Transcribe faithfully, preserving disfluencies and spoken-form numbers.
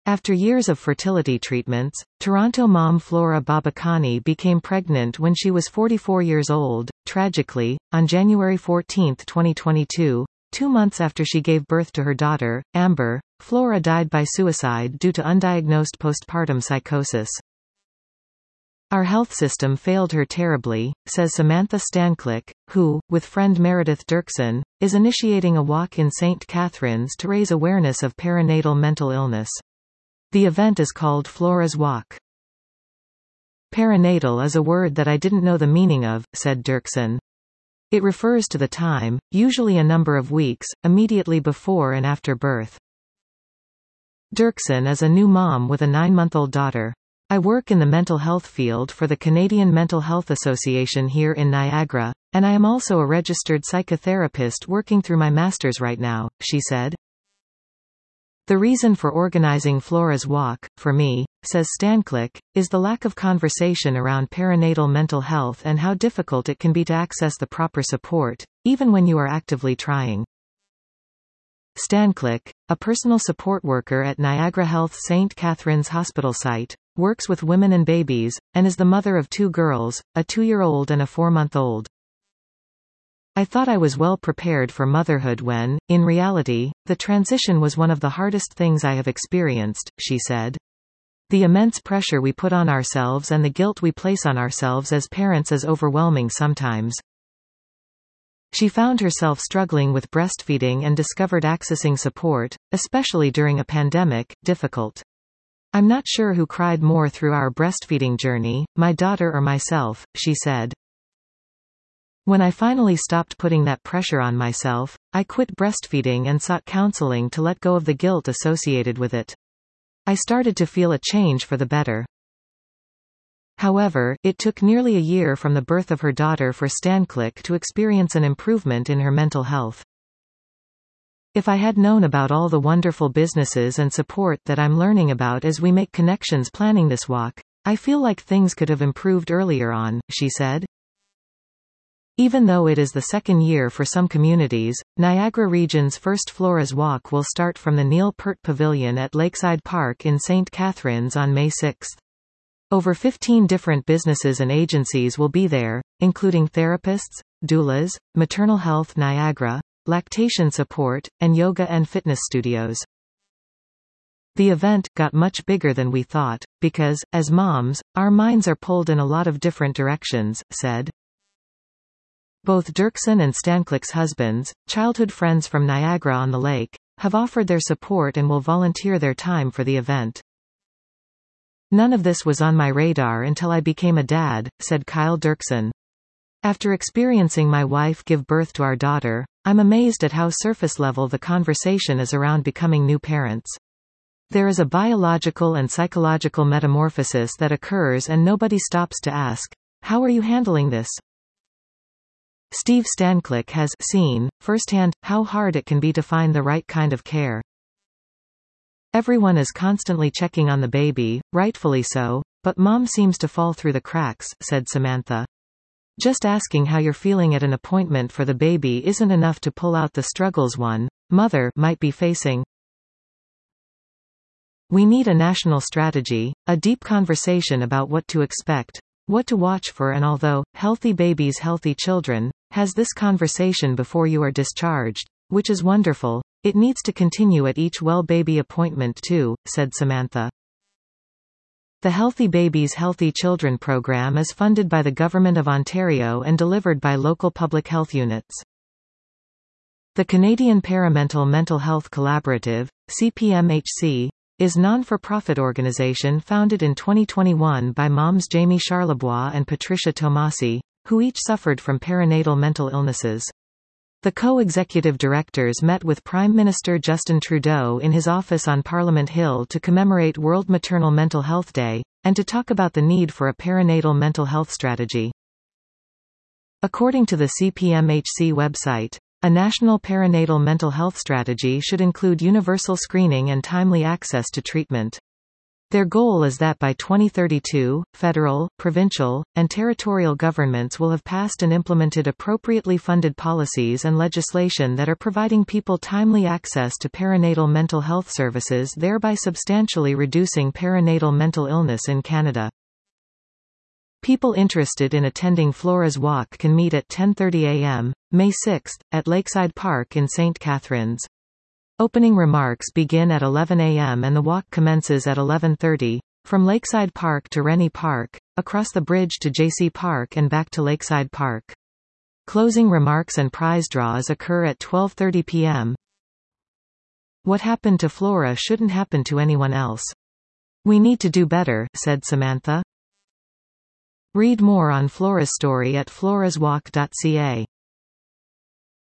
After years of fertility treatments, Toronto mom Flora Babakani became pregnant when she was forty-four years old. Tragically, on January fourteenth twenty twenty-two, two months after she gave birth to her daughter, Amber, Flora died by suicide due to undiagnosed postpartum psychosis. Our health system failed her terribly, says Samantha Stanklick, who, with friend Meredith Dirksen, is initiating a walk in Saint Catharines to raise awareness of perinatal mental illness. The event is called Flora's Walk. Perinatal is a word that I didn't know the meaning of, said Dirksen. It refers to the time, usually a number of weeks, immediately before and after birth. Dirksen is a new mom with a nine-month-old daughter. I work in the mental health field for the Canadian Mental Health Association here in Niagara, and I am also a registered psychotherapist working through my master's right now, she said. The reason for organizing Flora's Walk, for me, says Stanklick, is the lack of conversation around perinatal mental health and how difficult it can be to access the proper support, even when you are actively trying. Stanklick, a personal support worker at Niagara Health Saint Catharines Hospital site, works with women and babies, and is the mother of two girls, a two-year-old and a four-month-old. I thought I was well prepared for motherhood when, in reality, the transition was one of the hardest things I have experienced, she said. The immense pressure we put on ourselves and the guilt we place on ourselves as parents is overwhelming sometimes. She found herself struggling with breastfeeding and discovered accessing support, especially during a pandemic, difficult. I'm not sure who cried more through our breastfeeding journey, my daughter or myself, she said. When I finally stopped putting that pressure on myself, I quit breastfeeding and sought counseling to let go of the guilt associated with it. I started to feel a change for the better. However, it took nearly a year from the birth of her daughter for Stanklick to experience an improvement in her mental health. If I had known about all the wonderful businesses and support that I'm learning about as we make connections planning this walk, I feel like things could have improved earlier on, she said. Even though it is the second year for some communities, Niagara Region's first Flora's Walk will start from the Neil Peart Pavilion at Lakeside Park in Saint Catharines on May sixth. Over fifteen different businesses and agencies will be there, including therapists, doulas, Maternal Health Niagara, lactation support, and yoga and fitness studios. The event got much bigger than we thought, because, as moms, our minds are pulled in a lot of different directions, said. Both Dirksen and Stanklick's husbands, childhood friends from Niagara-on-the-Lake, have offered their support and will volunteer their time for the event. None of this was on my radar until I became a dad, said Kyle Dirksen. After experiencing my wife give birth to our daughter, I'm amazed at how surface level the conversation is around becoming new parents. There is a biological and psychological metamorphosis that occurs and nobody stops to ask, how are you handling this? Steve Stanklick has seen, firsthand, how hard it can be to find the right kind of care. Everyone is constantly checking on the baby, rightfully so, but mom seems to fall through the cracks, said Samantha. Just asking how you're feeling at an appointment for the baby isn't enough to pull out the struggles one mother might be facing. We need a national strategy, a deep conversation about what to expect, what to watch for, and although Healthy Babies Healthy Children has this conversation before you are discharged, which is wonderful, it needs to continue at each well baby appointment too, said Samantha. The Healthy Babies Healthy Children program is funded by the Government of Ontario and delivered by local public health units. The Canadian Perinatal Mental Health Collaborative, C P M H C, is a non-for-profit organization founded in twenty twenty-one by moms Jamie Charlebois and Patricia Tomasi, who each suffered from perinatal mental illnesses. The co-executive directors met with Prime Minister Justin Trudeau in his office on Parliament Hill to commemorate World Maternal Mental Health Day, and to talk about the need for a perinatal mental health strategy. According to the C P M H C website, a national perinatal mental health strategy should include universal screening and timely access to treatment. Their goal is that by twenty thirty-two, federal, provincial, and territorial governments will have passed and implemented appropriately funded policies and legislation that are providing people timely access to perinatal mental health services, thereby substantially reducing perinatal mental illness in Canada. People interested in attending Flora's Walk can meet at ten thirty a m, May sixth, at Lakeside Park in Saint Catharines. Opening remarks begin at eleven a m and the walk commences at eleven thirty, from Lakeside Park to Rennie Park, across the bridge to J C Park and back to Lakeside Park. Closing remarks and prize draws occur at twelve thirty p m What happened to Flora shouldn't happen to anyone else. We need to do better, said Samantha. Read more on Flora's story at floras walk dot c a.